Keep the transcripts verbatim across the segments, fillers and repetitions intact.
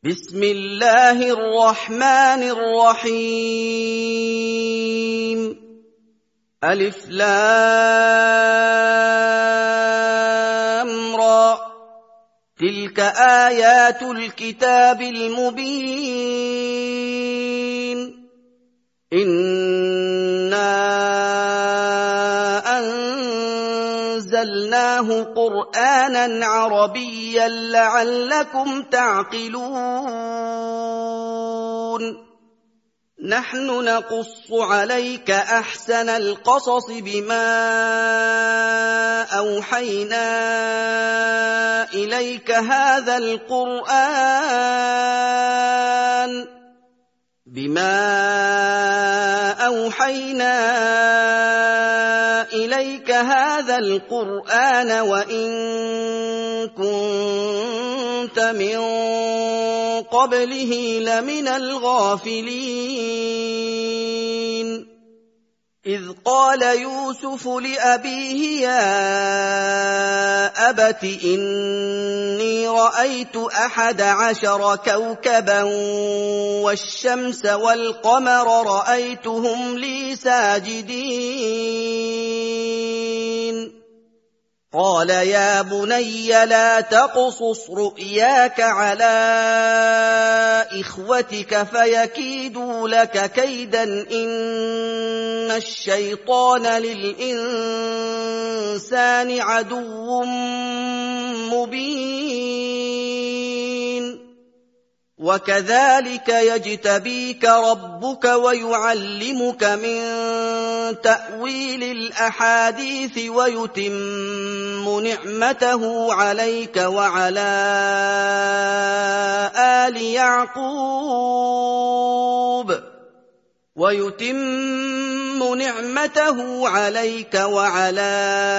بسم الله الرحمن الرحيم ألف لام را تلك آيات الكتاب المبين إنا أنزلناه قرآنا عربيا لعلكم تعقلون نحن نقص عليك أحسن القصص بما أوحينا إليك هذا القرآن بما أوحينا إليك هذا القرآن وإن كنت من قبله لمن الغافلين إذ قال يوسف لأبيه يا أبت إني رأيت أحد عشر كوكبا والشمس والقمر رأيتهم لي ساجدين قال يا بني لا تقصص رؤياك على إخوتك فيكيدوا لك كيدا إن الشيطان للإنسان عدو مبين وكذلك يجتبيك ربك ويعلمك من تأويل الأحاديث ويتم نعمته عليك وعلى آل يعقوب ويتم نعمته عليك وعلى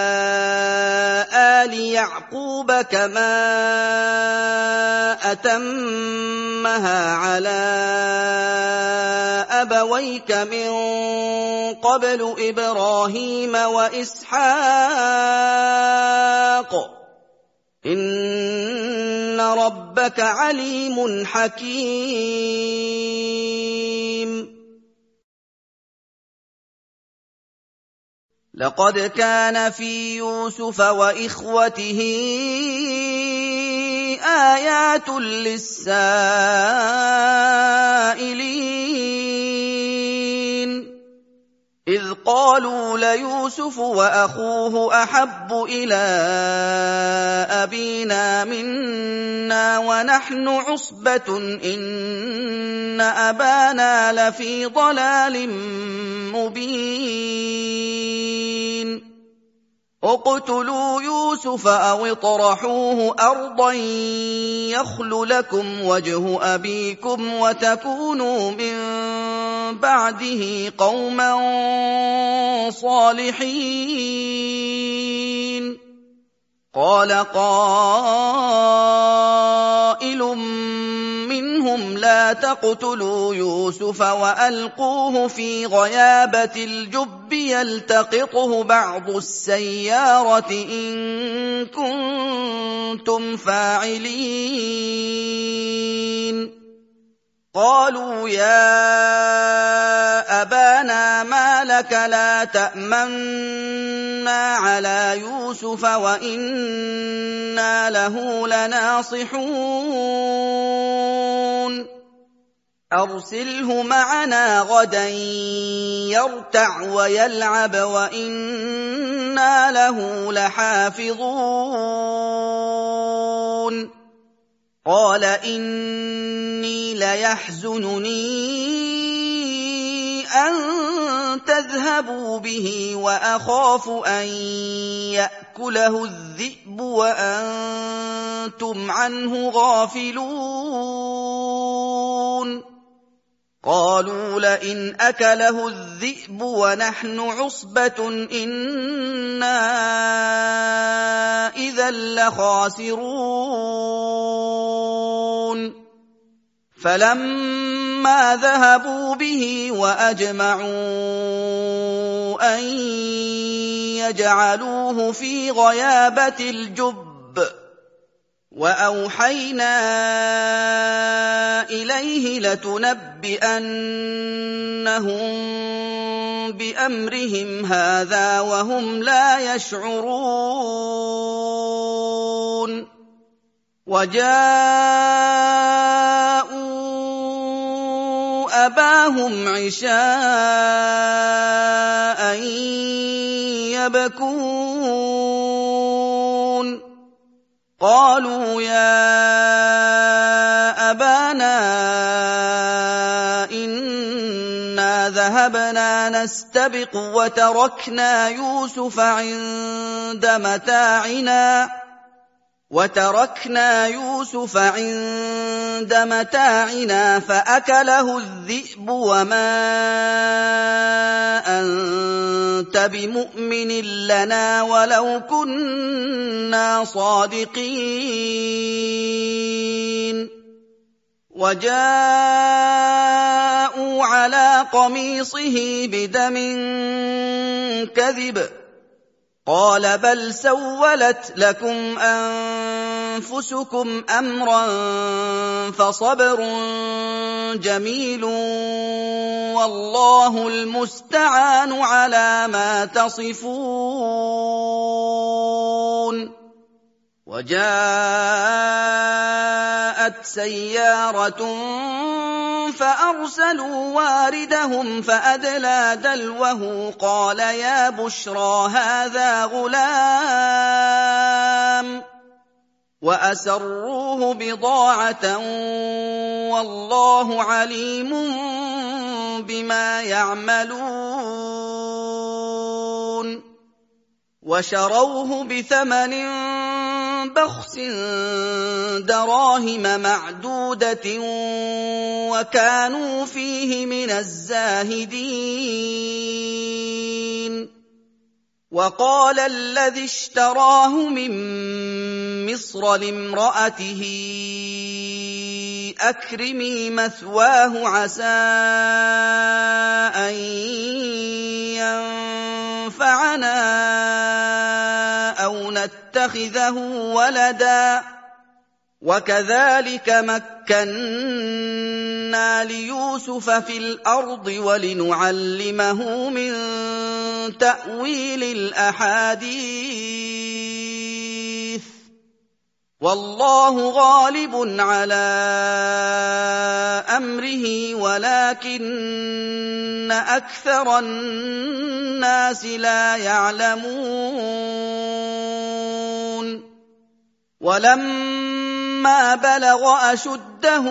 آل يعقوب كما أتمها على أبويك من قبل إبراهيم وإسحاق إن ربك عليم حكيم لقد كان في يوسف وإخوته آيات للسائلين إذ قالوا ليوسف وأخوه أحب إلى أبينا منا ونحن عصبة إن أبانا لفي ضلال مبين اقتلوا يوسف أو اطرحوه أرضا يخل لكم وجه أبيكم وتكونوا من بعده قوما صالحين قال قائل منهم لا تقتلوا يوسف وألقوه في غيابة الجب يلتقطه بعض السيارة إن كنتم فاعلين قالوا يا أبانا ما لك لا تأمنا على يوسف وإنا له لناصحون أرسله معنا غدا يرتع ويلعب وإنا له لحافظون قال إني ليحزنني أن تذهبوا به وأخاف أن يأكله الذئب وأنتم عنه غافلون قالوا لئن أكله الذئب ونحن عصبة إنا إذا لخاسرون فلما ذهبوا به وأجمعوا أن يجعلوه في غيابة الجب وأوحينا إِلَيْهِ لَتُنَبِّئَنَّهُم بِأَمْرِهِمْ هَٰذَا وَهُمْ لَا يَشْعُرُونَ وَجَاءُوا أَبَاهُمْ عِشَاءً يَبْكُونَ قَالُوا يَا أَبَانَا إِنَّا ذَهَبْنَا نَسْتَبِقُ وَتَرَكْنَا يُوسُفَ عِندَ مَتَاعِنَا وَتَرَكْنَا يُوسُفَ عِندَ مَتَاعِنَا فَأَكَلَهُ الذِّئْبُ وَمَا أَنتَ بِمُؤْمِنٍ لَّنَا وَلَوْ كُنَّا صَادِقِينَ وَجَاءُوا عَلَىٰ قَمِيصِهِ بِدَمٍ كَذِبٍ قَالَ بَلْ سَوَّلَتْ لَكُمْ أَنفُسُكُمْ أَمْرًا فَصَبْرٌ جَمِيلٌ وَاللَّهُ الْمُسْتَعَانُ عَلَىٰ مَا تَصِفُونَ وَجَاءَتْ سَيَّارَةٌ فَأَرْسَلُوا وَارِدَهُمْ فَأَدْلَىٰ دَلْوَهُ قَالَ يَا بُشْرَىٰ هَٰذَا غُلَامٌ وَأَسَرُّوهُ بِضَاعَةً وَاللَّهُ عَلِيمٌ بِمَا يَعْمَلُونَ وَشَرَوْهُ بِثَمَنٍ بَخْسٍ دَرَاهِمَ مَعْدُودَةٍ وَكَانُوا فِيهِ مِنَ الزَّاهِدِينَ وَقَالَ الَّذِي اشْتَرَاهُ مِن مِّصْرَ لِامْرَأَتِهِ أَكْرِمِي مَثْوَاهُ عَسَىٰ أَن يَنفَعَنَا أَوْ نَتَّخِذَهُ وَلَدًا وَكَذَٰلِكَ مَكَّنَّا لِيُوسُفَ فِي الْأَرْضِ وَلِنُعَلِّمَهُ مِن تَأْوِيلِ الْأَحَادِيثِ وَاللَّهُ غَالِبٌ عَلَىٰ أَمْرِهِ وَلَٰكِنَّ أَكْثَرَ النَّاسِ لَا يَعْلَمُونَ وَلَمَّا بَلَغَ أَشُدَّهُ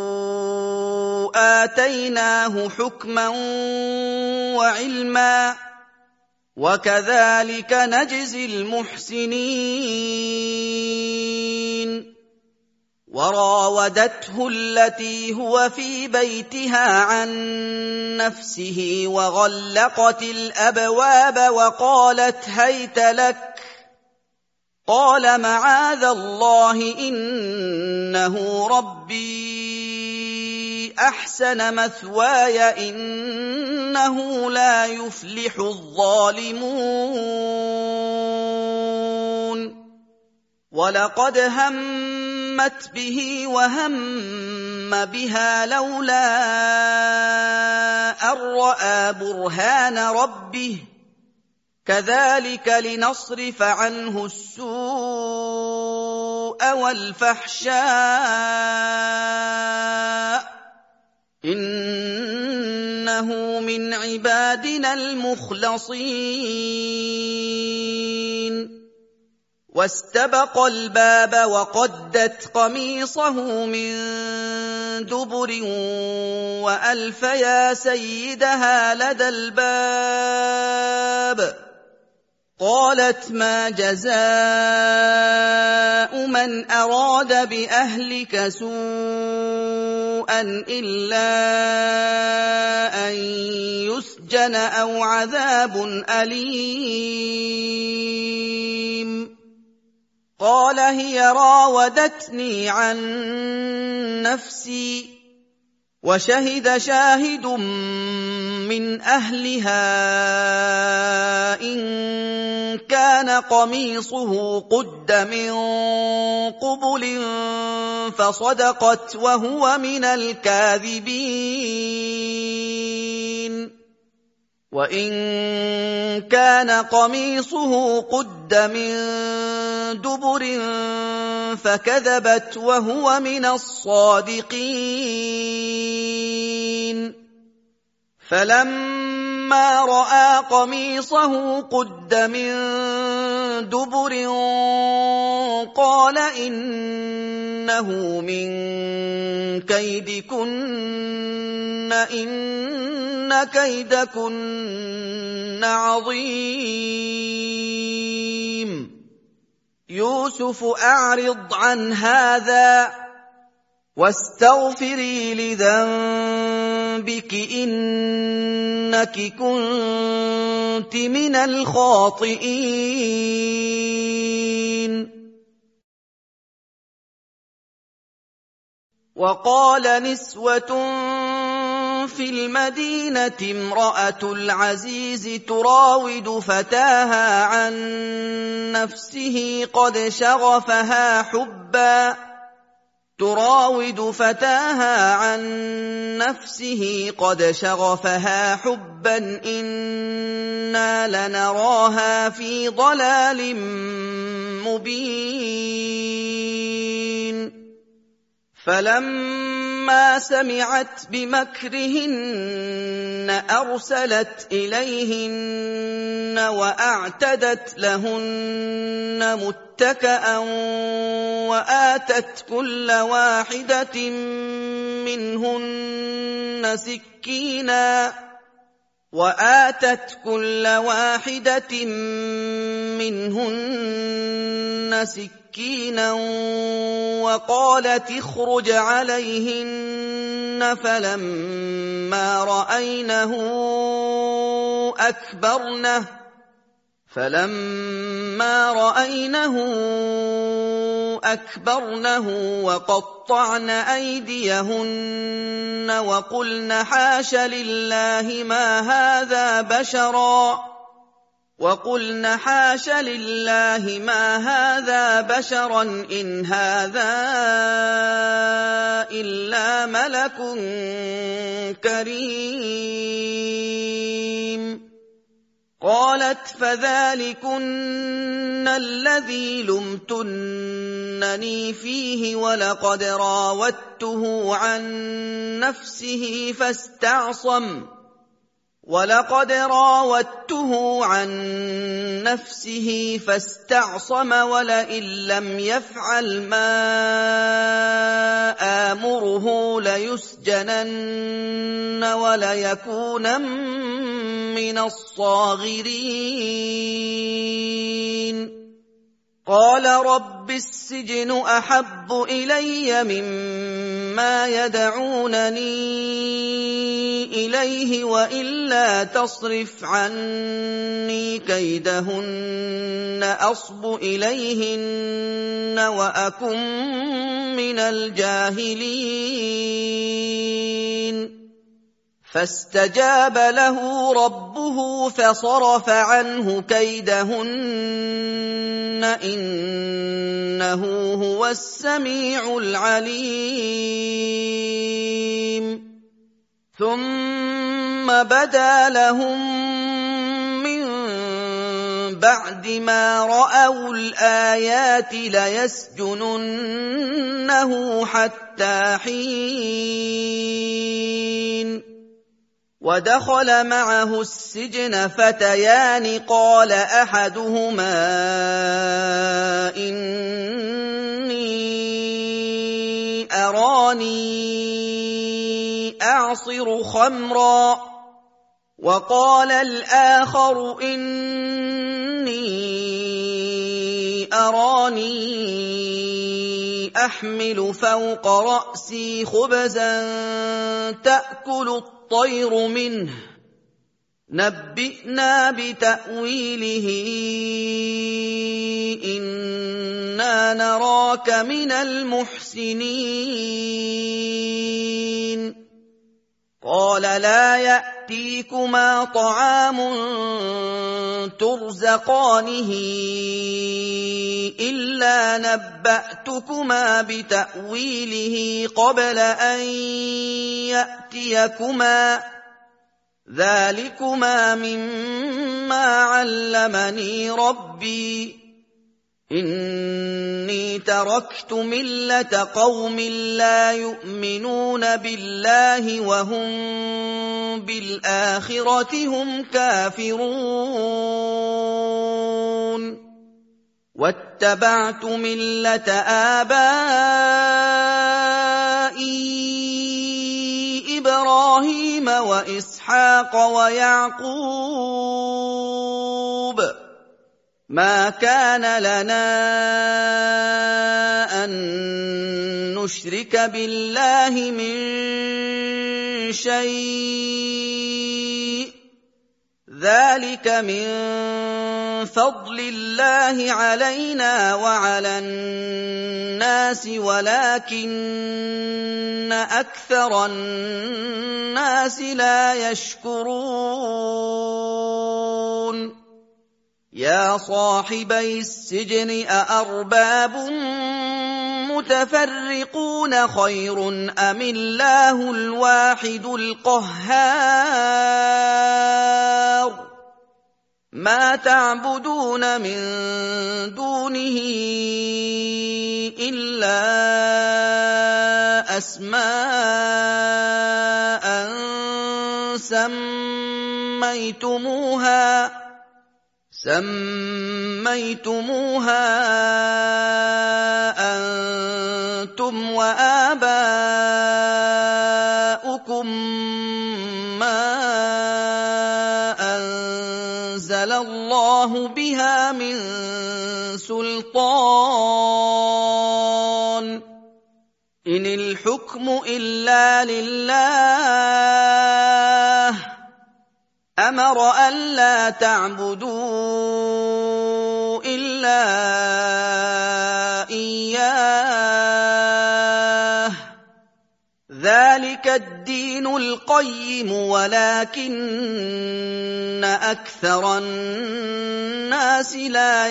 آتَيْنَاهُ حُكْمًا وَعِلْمًا وَكَذَٰلِكَ نَجْزِي الْمُحْسِنِينَ وَرَاوَدَتْهُ الَّتِي هُوَ فِي بَيْتِهَا عَن نَّفْسِهِ وَغَلَّقَتِ الْأَبْوَابَ وَقَالَتْ هَيْتَ لَكَ قَالَ مَعَاذَ اللَّهِ إِنَّهُ رَبِّي أَحْسَنَ مَثْوَايَ إِنَّهُ لَا يُفْلِحُ الظَّالِمُونَ وَلَقَدْ هَمَّتْ بِهِ وَهَمَّ بِهَا لَوْلَا أَن رَّأَىٰ بُرْهَانَ رَبِّهِ كَذَٰلِكَ لِنَصْرِفَ عَنْهُ السُّوءَ وَالْفَحْشَاءَ ۚ إِنَّهُ مِنْ عِبَادِنَا الْمُخْلَصِينَ وَاسْتَبَقَ الْبَابَ وَقَدَّتْ قَمِيصَهُ مِن دُبُرٍ وَأَلْفَ يَا سَيِّدَهَا لَدَى الْبَابِ قَالَتْ مَا جَزَاءُ مَنْ أَرَادَ بِأَهْلِكَ سُوءًا إِلَّا أَن يُسْجَنَ أَوْ عَذَابٌ أَلِيمٌ قَالَ هِيَ رَاوَدَتْنِي عَن نَّفْسِي وشهد شاهد من أهلها إن كان قميصه قد من قبل فصدقت وهو من الكاذبين وإن كان قميصه قد من دبر فكذبت وهو من الصادقين فلما رأى قميصه قد من دبر قال إنه من كيدكن إن كيدكن عظيم يوسف أعرض عن هذا واستغفري لذنبك إنك كنت من الخاطئين وقال نسوة في المدينة امرأة العزيز تراود فتاها عن نفسه قد شغفها حبا تراود فتاها عن نفسه قد شغفها حبا إنا لنراها في ضلال مبين فلما سمعت بمكرهن أرسلت إليهن وأعتدت لهن متكأ وآتت كل واحدة منهن سكينا وآتت كل واحدة منهن سكينا وقالت اخرج عليهن فلما رأينه أكبرنه فلما رأينه أكبرنه وقطعن أيديهن وقلن حاش لله ما هذا بشرا وقلن حاش لله ما هذا بشرا إن هذا إلا ملك كريم قالت فذلكن الذي لمتنني فيه ولقد راودته عن نفسه فاستعصم ولقد راودته عن نفسه فاستعصم ولئن لم يفعل ما آمره ليسجنن وليكونن من الصاغرين قال رب السجن أحب إلي مما يدعونني إليه وإلا تصرف عني كيدهن أصب إليهن وأكن من الجاهلين فاستجاب له ربه فصرف عنه كيدهن إنه هو السميع العليم ثم بدا لهم من بعد ما رأوا الآيات ليسجننه حتى حين ودخل معه السجن فتيان قال أحدهما إني أراني أعصر خمرا وقال الآخر إني أراني أحمل فوق رأسي خبزا تأكل الطير منه نبئنا بتأويله إنا نراك من المحسنين قَالَ لَا يَأْتِيكُمَا طَعَامٌ تُرْزَقَانِهِ إِلَّا نَبَّأْتُكُمَا بِتَأْوِيلِهِ قَبْلَ أَن يَأْتِيَكُمَا ۚ ذَٰلِكُمَا مِمَّا عَلَّمَنِي رَبِّي ۚ إِنِّي تَرَكْتُ مِلَّةَ قَوْمٍ لَّا يُؤْمِنُونَ بِاللَّهِ وَهُم بِالْآخِرَةِ هُمْ كَافِرُونَ وَاتَّبَعْتُ مِلَّةَ آبَائِي إِبْرَاهِيمَ وَإِسْحَاقَ وَيَعْقُوبَ ۚ مَا كَانَ لَنَا أَن نُّشْرِكَ بِاللَّهِ مِن شَيْءٍ ۚ ذَٰلِكَ مِن فَضْلِ اللَّهِ عَلَيْنَا وَعَلَى النَّاسِ وَلَٰكِنَّ أَكْثَرَ النَّاسِ لَا يَشْكُرُونَ يَا صَاحِبَيِ السِّجْنِ أَأَرْبَابٌ مُّتَفَرِّقُونَ خَيْرٌ أَمِ اللَّهُ الْوَاحِدُ الْقَهَّارُ مَا تَعْبُدُونَ مِن دُونِهِ إِلَّا أَسْمَاءً سَمَّيْتُمُوهَا سَمَّيْتُمُوهَا أَنتُمْ وَآبَاؤُكُم مَّا أَنزَلَ اللَّهُ بِهَا مِن سُلْطَانٍ ۚ إِنِ الْحُكْمُ إِلَّا لِلَّهِ ۚ أَمَرَ أَلَّا تَعْبُدُوا إِلَّا إِيَّاهُ ۚ ذَٰلِكَ الدِّينُ الْقَيِّمُ وَلَٰكِنَّ أَكْثَرَ النَّاسِ لَا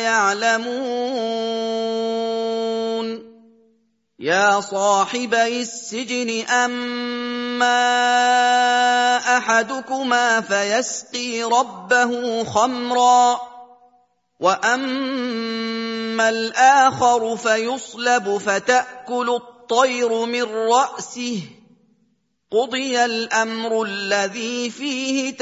يَعْلَمُونَ يَا صَاحِبَيِ السِّجْنِ أَمَّا أَحَدُكُمَا فَيَسْقِي رَبَّهُ خَمْرًا وَأَمَّا الْآخَرُ فَيُصْلَبُ فَتَأْكُلُ الطَّيْرُ مِن رَّأْسِهِ ۚ قُضِيَ الْأَمْرُ الَّذِي فِيهِ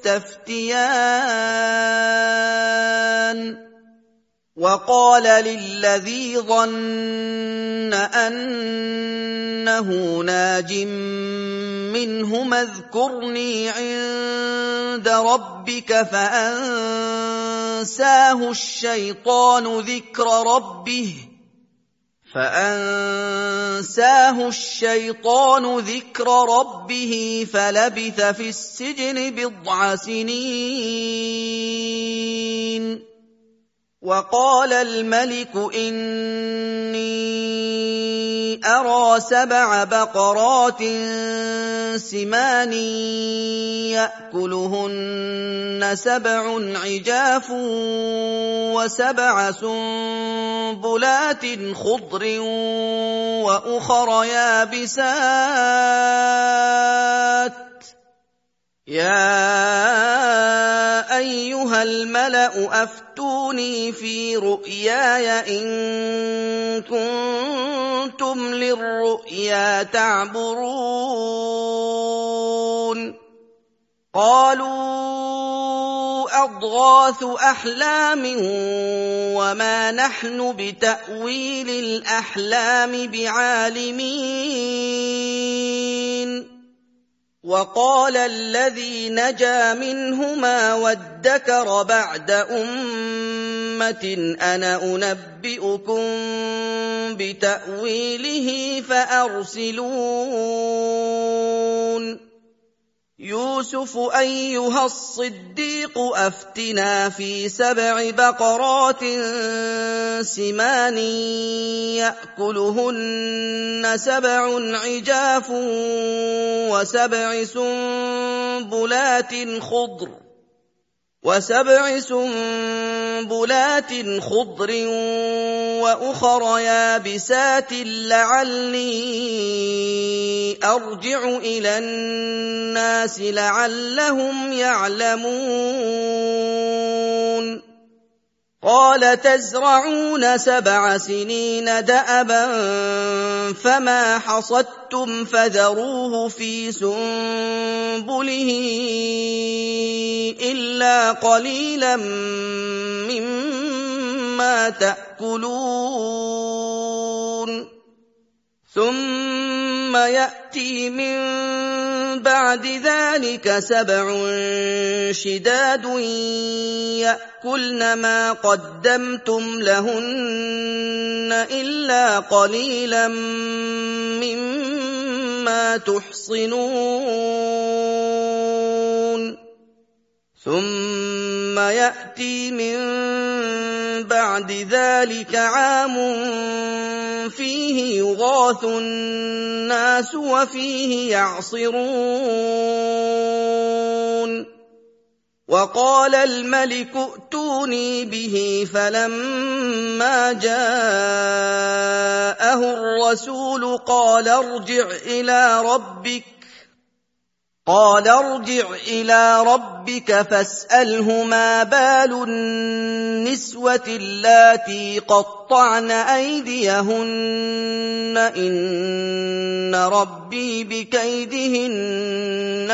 تَسْتَفْتِيَانِ وَقَالَ لِلَّذِي ظَنَّ أَنَّهُ نَاجٍ مِّنْهُمَا اذْكُرْنِي عِندَ رَبِّكَ فَأَنسَاهُ الشَّيْطَانُ ذِكْرَ رَبِّهِ فَأَنسَاهُ الشَّيْطَانُ ذِكْرَ رَبِّهِ فَلَبِثَ فِي السِّجْنِ بِضْعَ سِنِينَ وَقَالَ الْمَلِكُ إِنِّي أَرَىٰ سَبْعَ بَقَرَاتٍ سِمَانٍ يَأْكُلُهُنَّ سَبْعٌ عِجَافٌ وَسَبْعَ سُنبُلَاتٍ خُضْرٍ وَأُخَرَ يَابِسَاتٍ يَا أَيُّهَا الْمَلَأُ أَفْتُونِي فِي رُؤْيَايَ إِن كُنتُمْ لِلرُّؤْيَا تَعْبُرُونَ قَالُوا أَضْغَاثُ أَحْلَامٍ وَمَا نَحْنُ بِتَأْوِيلِ الْأَحْلَامِ بِعَالِمِينَ وَقَالَ الَّذِي نَجَا مِنْهُمَا وَادَّكَرَ بَعْدَ أُمَّةٍ أَنَا أُنَبِّئُكُم بِتَأْوِيلِهِ فَأَرْسِلُونِ يوسف أيها الصديق أفتنا في سبع بقرات سمان يأكلهن سبع عجاف وسبع سنبلات خضر وسبع سنبلات خضر وأخر يابسات لعلي أرجع إلى الناس لعلهم يعلمون قال تزرعون سبع سنين دأبا فما حصدتم فذروه في سنبله إلا قليلا مما تأكلون ثم يأتي من بعد ذلك سبع شداد يأكلن ما قدمتم لهن إلا قليلا مما تحصنون ثم يأتي من بعد ذلك عام فيه يغاث الناس وفيه يعصرون وقال الملك ائتوني به فلما جاءه الرسول قال ارجع إلى ربك قال ارجع إلى ربك فاسأله ما بال النسوة اللاتي قطعن أيديهن إن ربي بكيدهن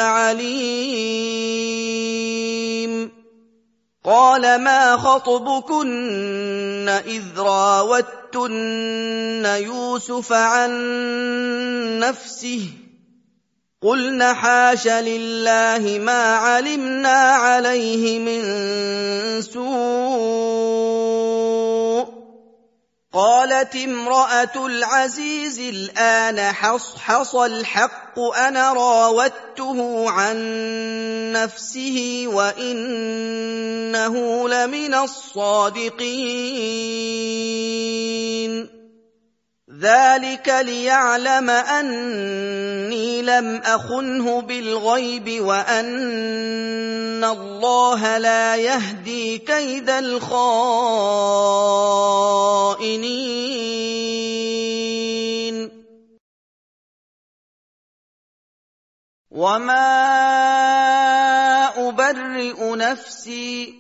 عليم قال ما خطبكن إذ راوتن يوسف عن نفسه قلن حاش لله ما علمنا عليه من سوء قالت امرأة العزيز الآن حصحص الحق أنا راودته عن نفسه وإنه لمن الصادقين ذلك ليعلم أني لم أخنه بالغيب وأن الله لا يهدي كيد الخائنين وما أبرئ نفسي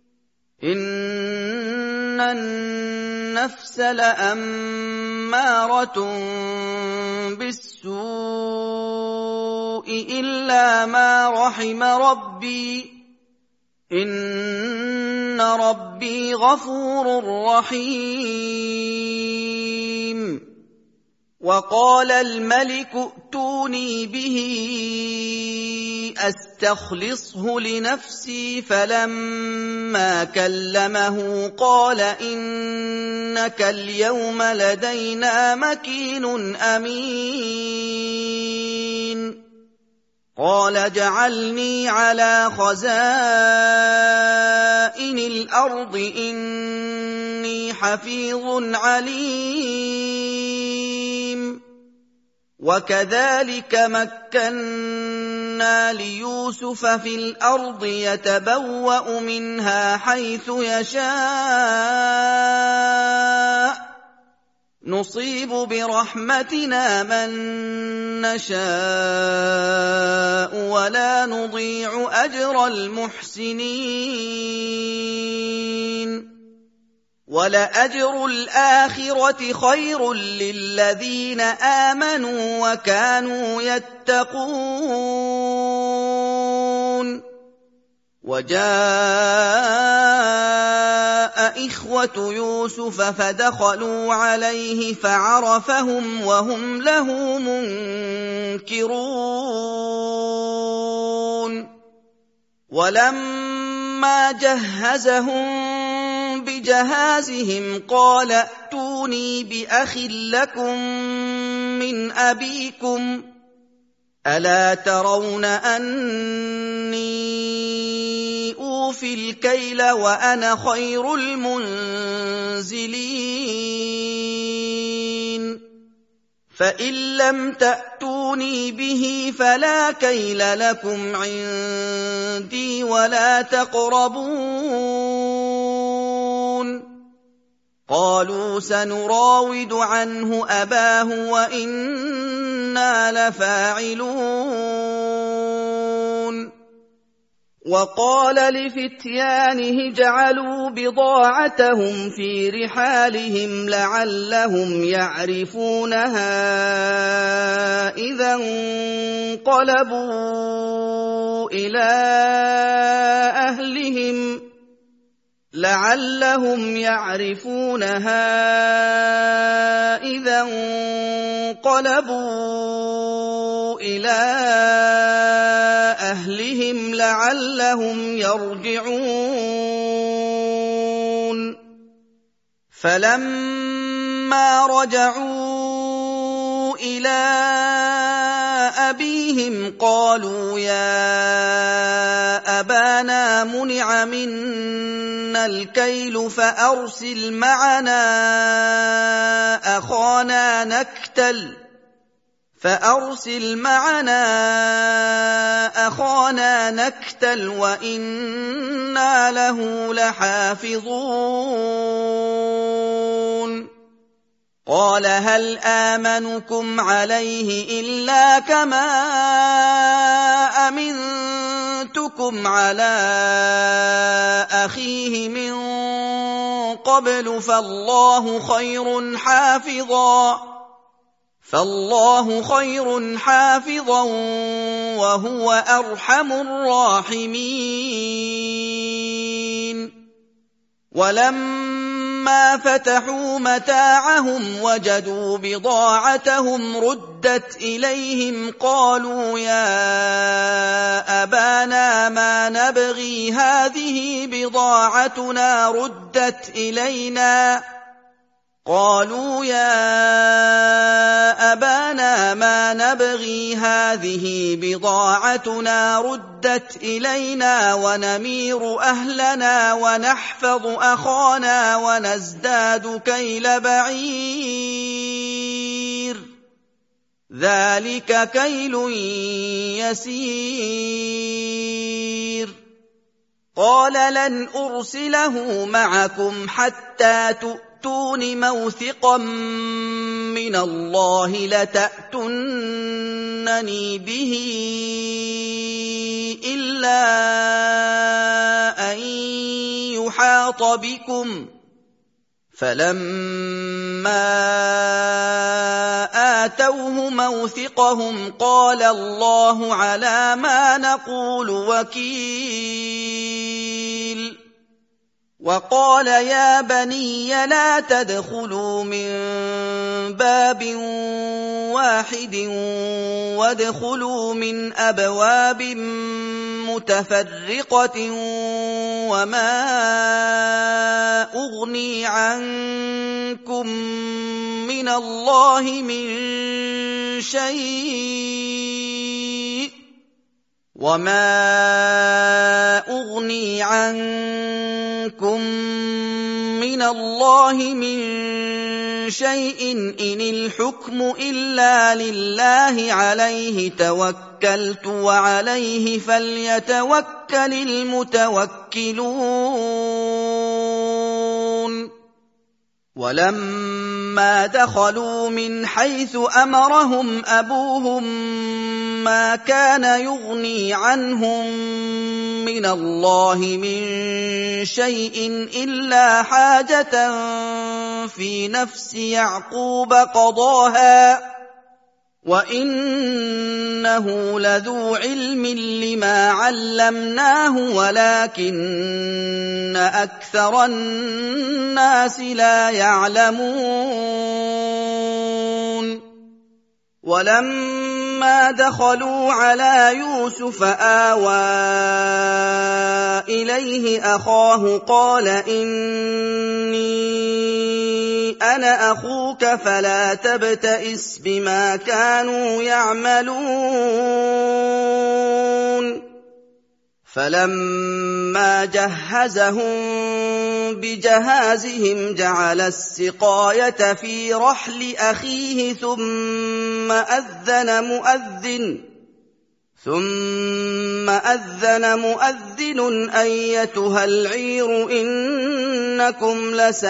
إن النفس لأمارة بالسوء إلا ما رحم ربي إن ربي غفور رحيم وقال الملك ائتوني به أستخلصه لنفسي فلما كلمه قال إنك اليوم لدينا مكين أمين قال اجعلني على خزائن الأرض إني حفيظ عليم وكذلك مكنا ليوسف في الأرض يتبوأ منها حيث يشاء نصيب برحمتنا من نشاء ولا نضيع أجر المحسنين ولأجر الآخرة خير للذين آمنوا وكانوا يتقون وجاء إخوة يوسف فدخلوا عليه فعرفهم وهم له منكرون ولما جهزهم بجهازهم قال ائتوني بأخ لكم من أبيكم ألا ترون أني أوفي الكيل وأنا خير المنزلين فإن لم تأتوني به فلا كيل لكم عندي ولا تقربون قالوا سنراود عنه أباه وإنا لفاعلون وقال لفتيانه جعلوا بضاعتهم في رحالهم لعلهم يعرفونها إذا انقلبوا إلى أهلهم لعلهم يعرفونها إذا انقلبوا إلى أهلهم لعلهم يرجعون فلما رجعوا إلى أبيهم قالوا يا أبانا منع منا الكيل فأرسل معنا أخانا نكتل فأرسل معنا أخانا نكتل وإنا له لحافظون قال هل آمنكم عليه إلا كما أمنتكم على أخيه من قبل فالله خير حافظا فالله خير حافظا وهو أرحم الراحمين ولما فتحوا متاعهم وجدوا بضاعتهم ردت إليهم قالوا يا أبانا ما نبغي هذه بضاعتنا ردت إلينا قالوا يا أبانا ما نبغي هذه بضاعتنا ردت إلينا ونمير أهلنا ونحفظ أخانا ونزداد كيل بعير ذلك كيل يسير قال لن أرسله معكم حتى تؤمنوا تؤتون موثقا من الله لتأتونني به إلا أن يحاط بكم فلما آتوه موثقهم قال الله على ما نقول وكيل وقال يا بني لا تدخلوا من باب واحد وادخلوا من أبواب متفرقة وما أغني عنكم من الله من شيء وما أغني عنكم من الله من شيء إن الحكم إلا لله عليه توكلت وعليه فليتوكل المتوكلون ولما دخلوا من حيث أمرهم أبوهم ما كان يغني عنهم من الله من شيء إلا حاجة في نفس يعقوب قضاها وإنه لذو علم لما علمناه ولكن أكثر الناس لا يعلمون ولما دخلوا على يوسف آوى إليه أخاه قال إني أنا أخوك فلا تبتئس بما كانوا يعملون فَلَمَّا جَهَّزَهُم بِجَهَازِهِمْ جَعَلَ السِّقَايَةَ فِي رَحْلِ أَخِيهِ ثُمَّ أَذَّنَ مُؤَذِّنٌ ثُمَّ أَذَّنَ مُؤَذِّنٌ أَيَّتُهَا الْعِيرُ إِنَّكُمْ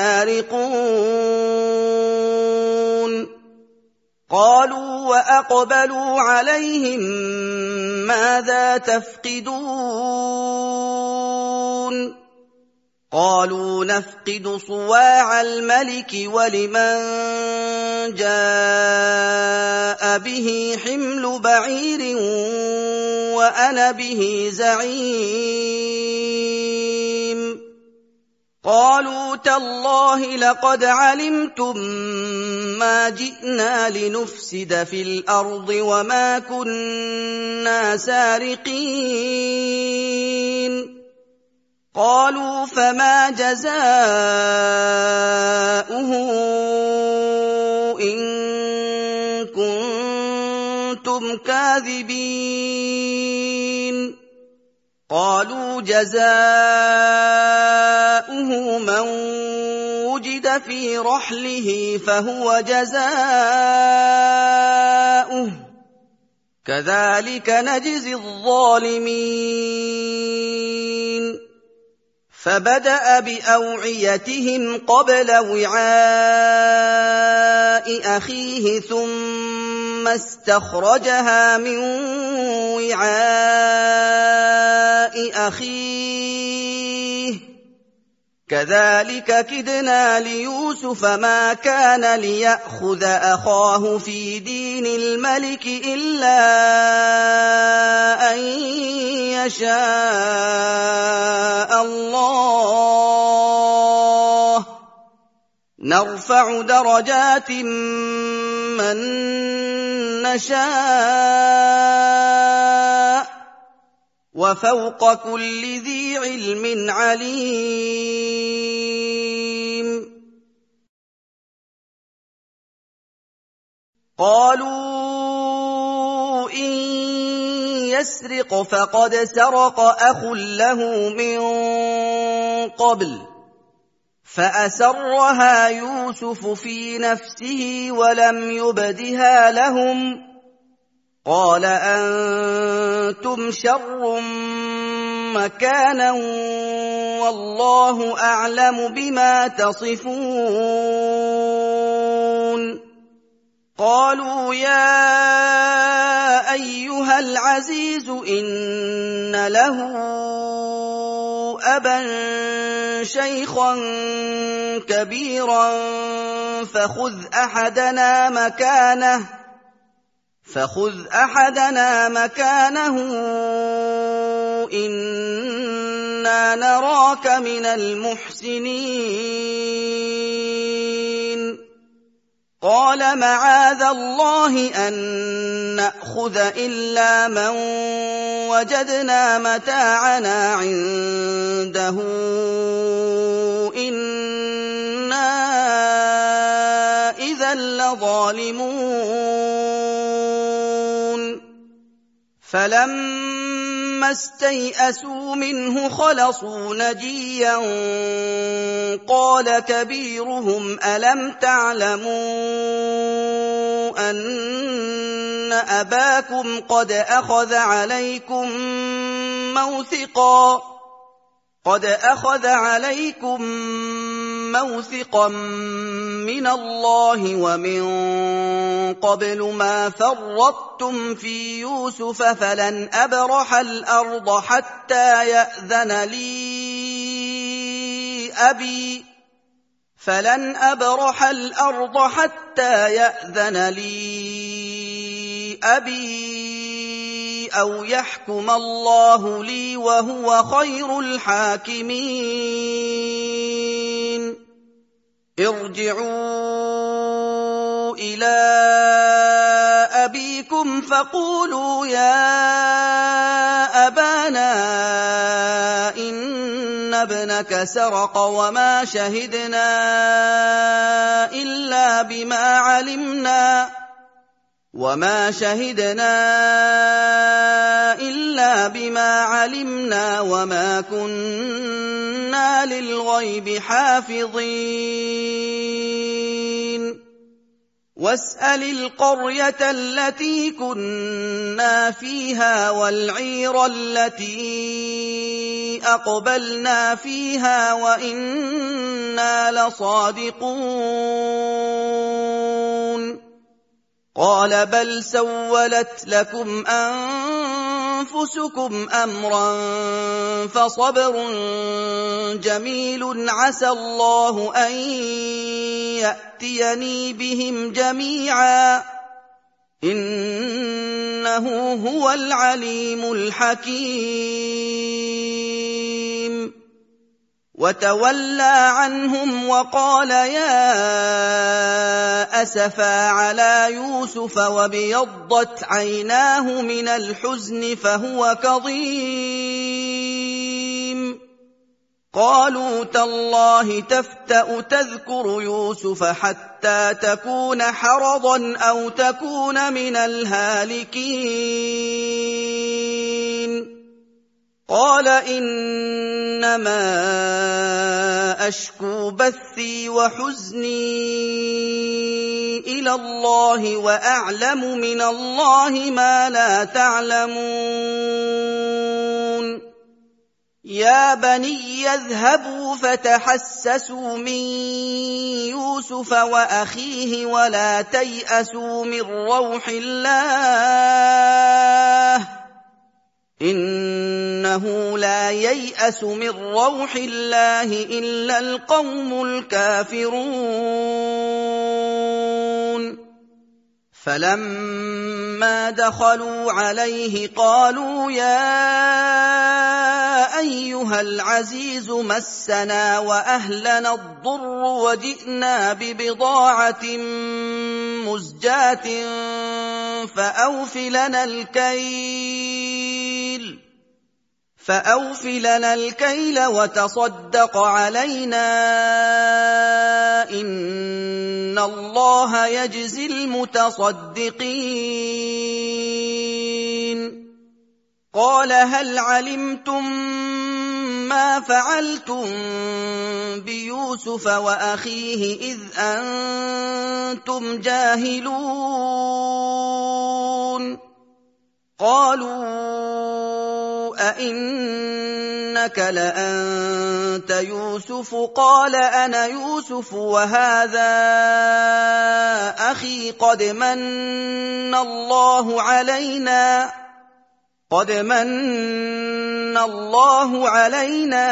لَسَارِقُونَ قَالُوا وَأَقْبَلُوا عَلَيْهِم مَّاذَا تَفْقِدُونَ قَالُوا نَفْقِدُ صُوَاعَ الْمَلِكِ وَلِمَن جَاءَ بِهِ حِمْلُ بَعِيرٍ وَأَنَا بِهِ زَعِيمٌ قَالُوا تَاللَّهِ لَقَدْ عَلِمْتُم مَّا جِئْنَا لِنُفْسِدَ فِي الْأَرْضِ وَمَا كُنَّا سَارِقِينَ قَالُوا فَمَا جَزَاؤُهُ إِن كُنتُمْ كَاذِبِينَ قَالُوا جَزَاؤُهُ مَن وُجِدَ فِي رَحْلِهِ فَهُوَ جَزَاؤُهُ كَذَٰلِكَ نَجْزِي الظَّالِمِينَ فَبَدَأَ بِأَوْعِيَتِهِمْ قَبْلَ وِعَاءِ أَخِيهِ ثُمَّ اسْتَخْرَجَهَا مِن وِعَاءِ أَخِيهِ كَذَٰلِكَ كِدْنَا لِيُوسُفَ مَا كَانَ لِيَأْخُذَ أَخَاهُ فِي دِينِ الْمَلِكِ إِلَّا أَن يَشَاءَ اللَّهُ ۚ نَرْفَعُ دَرَجَاتٍ مَّن نَّشَاءُ ۗ وَفَوْقَ كُلِّ ذِي عِلْمٍ عَلِيمٌ قَالُوا إِن يَسْرِقْ فَقَدْ سَرَقَ أَخٌ لَّهُ مِن قَبْلُ فَأَسَرَّهَا يُوسُفُ فِي نَفْسِهِ وَلَمْ يُبْدِهَا لَهُمْ قَالَ أَنتُمْ شَرٌّ مَّكَانًا وَاللَّهُ أَعْلَمُ بِمَا تَصِفُونَ قَالُوا يَا أَيُّهَا الْعَزِيزُ إِنَّ لَهُ أَبًا شَيْخًا كَبِيرًا فَخُذْ أَحَدَنَا مَكَانَهُ فَخُذْ أَحَدَنَا مَكَانَهُ إِنَّا نَرَاكَ مِنَ الْمُحْسِنِينَ قَالَ مَعَاذَ اللَّهِ أَن نَّأْخُذَ إِلَّا مَن وَجَدْنَا مَتَاعَنَا عِندَهُ إِنَّا إِذًا لَّظَالِمُونَ فَلَمَّا اسْتَيْأَسُوا مِنْهُ خَلَصُوا نَجِيًّا قَالَ كَبِيرُهُمْ أَلَمْ تَعْلَمُوا أَنَّ أَبَاكُمْ قَدْ أَخَذَ عَلَيْكُم مَّوْثِقًا قَدْ أَخَذَ عَلَيْكُم مَّوْثِقًا مِّنَ اللَّهِ وَمِن قَبْلُ مَا فَرَّطتُمْ فِي يُوسُفَ فَلَنْ أَبْرَحَ الْأَرْضَ حَتَّىٰ يَأْذَنَ لِي أَبِي فَلَنْ أَبْرَحَ الْأَرْضَ حَتَّىٰ يَأْذَنَ لِي أَبِي أَوْ يَحْكُمَ اللَّهُ لِي وَهُوَ خَيْرُ الْحَاكِمِينَ ارْجِعُوا إِلَىٰ أَبِيكُمْ فَقُولُوا يَا أَبَانَا إِنَّ ابْنَكَ سَرَقَ وَمَا شَهِدْنَا إِلَّا بِمَا عَلِمْنَا وَمَا شَهِدْنَا إِلَّا بِمَا عَلِمْنَا وَمَا كُنَّا لِلْغَيْبِ حَافِظِينَ وَاسْأَلِ الْقَرْيَةَ الَّتِي كُنَّا فِيهَا وَالْعِيرَ الَّتِي أَقْبَلْنَا فِيهَا وَإِنَّا لَصَادِقُونَ قَالَ بَلْ سَوَّلَتْ لَكُمْ أَنفُسُكُمْ أَمْرًا فَصَبْرٌ جَمِيلٌ عَسَى اللَّهُ أَن يَأْتِيَنِي بِهِمْ جَمِيعًا إِنَّهُ هُوَ الْعَلِيمُ الْحَكِيمُ وَتَوَلَّىٰ عَنْهُمْ وَقَالَ يَا أَسَفَىٰ عَلَىٰ يُوسُفَ وَابْيَضَّتْ عَيْنَاهُ مِنَ الْحُزْنِ فَهُوَ كَظِيمٌ قَالُوا تَاللَّهِ تَفْتَأُ تَذْكُرُ يُوسُفَ حَتَّىٰ تَكُونَ حَرَضًا أَوْ تَكُونَ مِنَ الْهَالِكِينَ قَالَ إِنَّمَا أَشْكُو بَثِّي وَحُزْنِي إِلَى اللَّهِ وَأَعْلَمُ مِنَ اللَّهِ مَا لَا تَعْلَمُونَ يَا بَنِيَّ اذْهَبُوا فَتَحَسَّسُوا مِن يُوسُفَ وَأَخِيهِ وَلَا تَيْأَسُوا مِن رَّوْحِ اللَّهِ إِنَّهُ لَا يَيْأَسُ مِن رَّوْحِ اللَّهِ إِلَّا الْقَوْمُ الْكَافِرُونَ فَلَمَّا دَخَلُوا عَلَيْهِ قَالُوا يَا أَيُّهَا الْعَزِيزُ مَسَّنَا وَأَهْلَنَا الضُّرُّ وَجِئْنَا بِبِضَاعَةٍ مُزْجَاةٍ فَأَوْفِ لَنَا الْكَيْلَ فَأَوْفِ لَنَا الْكَيْلَ وَتَصَدَّقْ عَلَيْنَا إِنَّ اللَّهَ يَجْزِي الْمُتَصَدِّقِينَ قَالَ هَلْ عَلِمْتُم مَّا فَعَلْتُم بِيُوسُفَ وَأَخِيهِ إِذْ أَنتُمْ جَاهِلُونَ قَالُوا أَإِنَّكَ لَأَنتَ يُوسُفُ قَالَ أَنَا يُوسُفُ وَهَٰذَا أَخِي قَدْ مَنَّ اللَّهُ عَلَيْنَا قَدْ مَنَّ اللَّهُ عَلَيْنَا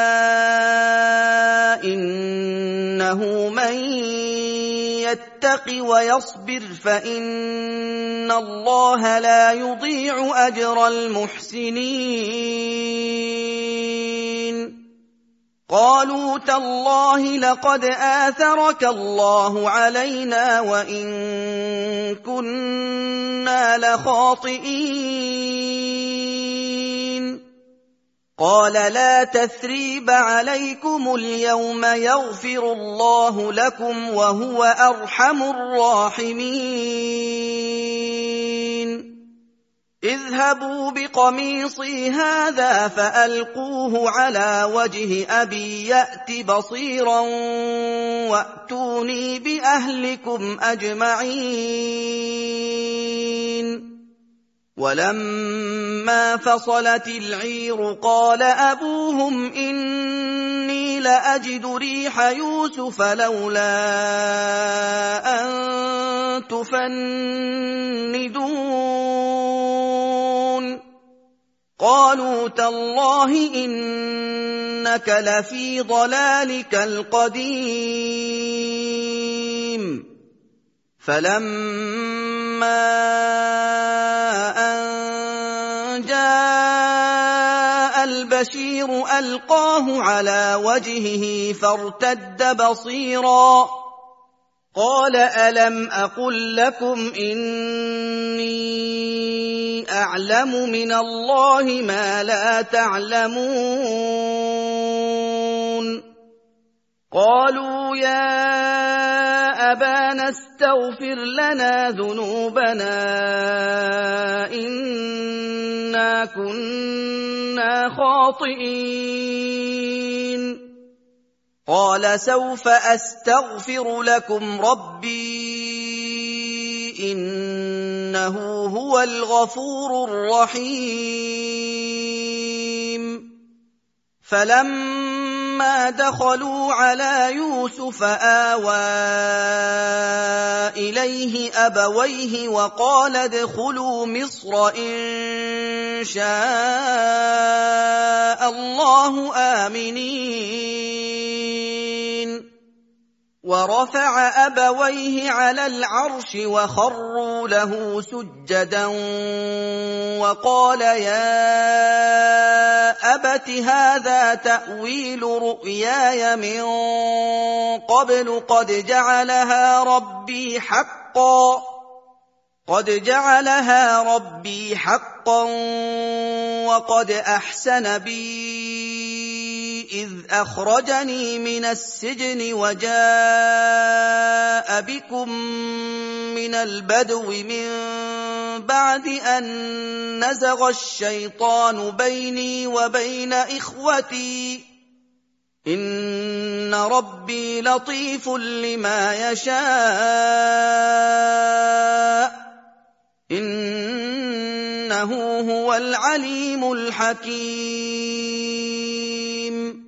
إِنَّهُ مَن يَتَّقِ وَيَصْبِرْ فَإِنَّ اللَّهَ لَا يُضِيعُ أَجْرَ الْمُحْسِنِينَ قَالُوا تَاللَّهِ لَقَدْ آثَرَكَ اللَّهُ عَلَيْنَا وَإِن كُنَّا لَخَاطِئِينَ قَالَ لَا تَثْرِيبَ عَلَيْكُمُ الْيَوْمَ يَغْفِرُ اللَّهُ لَكُمْ وَهُوَ أَرْحَمُ الرَّاحِمِينَ اذْهَبُوا بِقَمِيصِي هَٰذَا فَأَلْقُوهُ عَلَىٰ وَجْهِ أَبِي يَأْتِ بَصِيرًا وَأْتُونِي بِأَهْلِكُمْ أَجْمَعِينَ وَلَمَّا فَصَلَتِ الْعِيرُ قَالَ أَبُوهُمْ إِنِّي لَأَجِدُ رِيحَ يُوسُفَ لَوْلَا أَن تُفَنِّدُونِ قَالُوا تَاللَّهِ إِنَّكَ لَفِي ضَلَالِكَ الْقَدِيمِ فَلَمَّا أَن جَاءَ الْبَشِيرُ أَلْقَاهُ عَلَىٰ وَجْهِهِ فَارْتَدَّ بَصِيرًا قَالَ أَلَمْ أَقُل لَّكُمْ إِنِّي أَعْلَمُ مِنَ اللَّهِ مَا لَا تَعْلَمُونَ قَالُوا يَا أَبَانَا اسْتَغْفِرْ لَنَا ذُنُوبَنَا إِنَّا كُنَّا كُنَّا خَاطِئِينَ قَالَ سَوْفَ أَسْتَغْفِرُ لَكُمْ رَبِّي إِنَّهُ هُوَ الْغَفُورُ الرَّحِيمُ فَلَمَّا دَخَلُوا عَلَىٰ يُوسُفَ آوَىٰ إِلَيْهِ أَبَوَيْهِ وَقَالَ ادْخُلُوا مِصْرَ إِن شَاءَ اللَّهُ آمِنِينَ وَرَفَعَ أَبَوَيْهِ عَلَى الْعَرْشِ وَخَرُّوا لَهُ سُجَّدًا وَقَالَ يَا أَبَتِ هَٰذَا تَأْوِيلُ رُؤْيَايَ مِن قَبْلُ قَدْ جَعَلَهَا رَبِّي حَقًّا قَدْ جَعَلَهَا رَبِّي حَقًّا وَقَدْ أَحْسَنَ بِي إِذْ أَخْرَجَنِي مِنَ السِّجْنِ وَجَاءَ بِكُم مِّنَ الْبَدْوِ مِن بَعْدِ أَن نَّزَغَ الشَّيْطَانُ بَيْنِي وَبَيْنَ إِخْوَتِي إِنَّ رَبِّي لَطِيفٌ لِّمَا يَشَاءُ إِنَّهُ هُوَ الْعَلِيمُ الْحَكِيمُ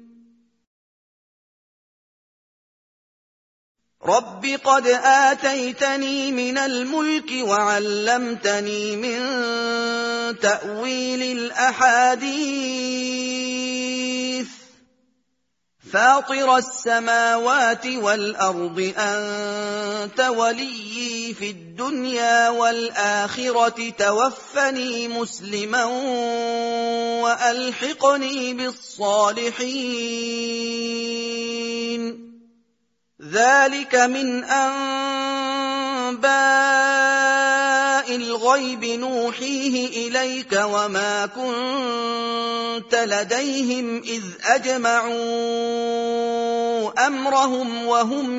رَبِّ قَدْ آتَيْتَنِي مِنَ الْمُلْكِ وَعَلَّمْتَنِي مِن تَأْوِيلِ الْأَحَادِيثِ فَاطِرَ السَّمَاوَاتِ وَالْأَرْضِ أَنتَ وَلِيِّي فِي الدُّنْيَا وَالْآخِرَةِ تَوَفَّنِي مُسْلِمًا وَأَلْحِقْنِي بِالصَّالِحِينَ ذَلِكَ مِنْ أَنبَاءِ الْغَيْبِ نُوحِيهِ إِلَيْكَ وَمَا كُنتَ لَدَيْهِمْ إِذْ أَجْمَعُوا أَمْرَهُمْ وَهُمْ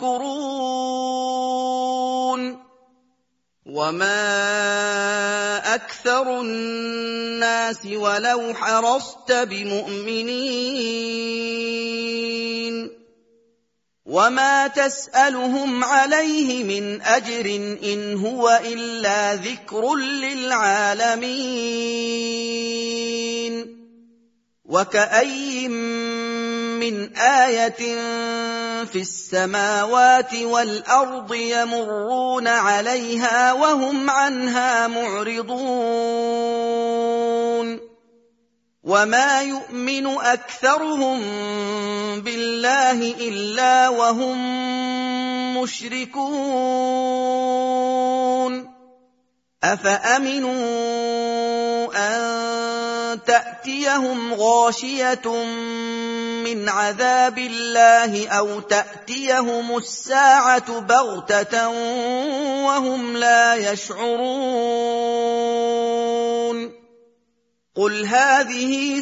يَمْكُرُونَ وَمَا أَكْثَرُ النَّاسِ وَلَوْ حَرَصْتَ بِمُؤْمِنِينَ وَمَا تَسْأَلُهُمْ عَلَيْهِ مِنْ أَجْرٍ إِنْ هُوَ إِلَّا ذِكْرٌ لِّلْعَالَمِينَ وَكَأَيِّن مِّنْ آيَةٍ فِي السَّمَاوَاتِ وَالْأَرْضِ يَمُرُّونَ عَلَيْهَا وَهُمْ عَنْهَا مُعْرِضُونَ وَمَا يُؤْمِنُ أَكْثَرُهُم بِاللَّهِ إِلَّا وَهُم مُّشْرِكُونَ أَفَأَمِنُوا أَن تَأْتِيَهُمْ غَاشِيَةٌ مِّنْ عَذَابِ اللَّهِ أَوْ تَأْتِيَهُمُ السَّاعَةُ بَغْتَةً وَهُمْ لَا يَشْعُرُونَ قُلْ هَٰذِهِ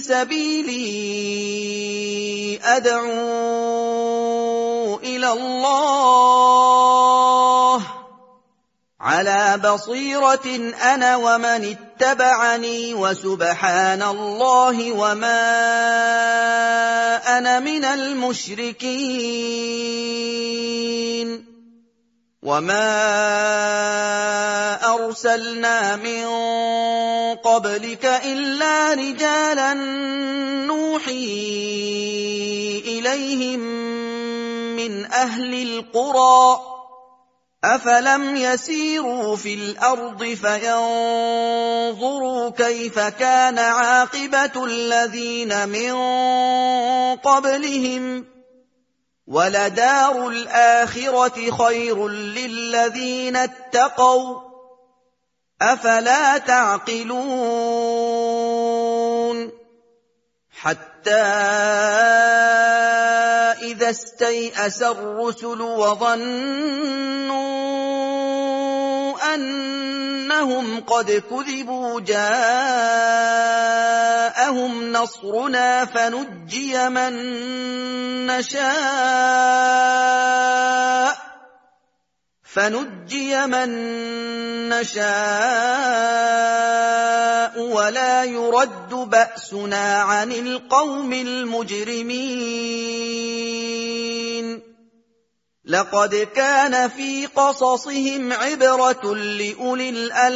سَبِيلِي أَدْعُو إِلَى اللَّهِ عَلَىٰ بَصِيرَةٍ أَنَا وَمَنِ اتَّبَعَنِي وَسُبْحَانَ اللَّهِ وَمَا أَنَا مِنَ الْمُشْرِكِينَ وَمَا أَرْسَلْنَا مِن قَبْلِكَ إِلَّا رِجَالًا نُّوحِي إِلَيْهِم مِّنْ أَهْلِ الْقُرَىٰ أَفَلَمْ يَسِيرُوا فِي الْأَرْضِ فَيَنظُرُوا كَيْفَ كَانَ عَاقِبَةُ الَّذِينَ مِن قَبْلِهِمْ وَلَدَارُ الْآخِرَةِ خَيْرٌ لِّلَّذِينَ اتَّقَوْا أَفَلَا تَعْقِلُونَ حَتَّىٰ إِذَا اسْتَيْأَسَ الرُّسُلُ وَظَنُّوا أَنَّهُمْ قَدْ كُذِبُوا جَاءَهُمْ نَصْرُنَا فَنُجِّيَ مَن نَّشَاءُ فَنُجِّيَ مَن نَّشَاءُ ولا يرد بأسنا عن القوم المجرمين لقد كان في قصصهم عبرة لأولي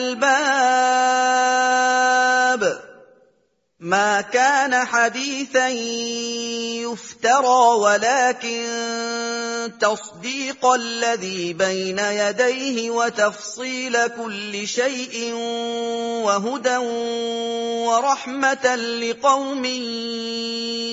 الألباب ما كان حديثا يفترى ولكن تصديق الذي بين يديه وتفصيل كل شيء وهدى ورحمة لقوم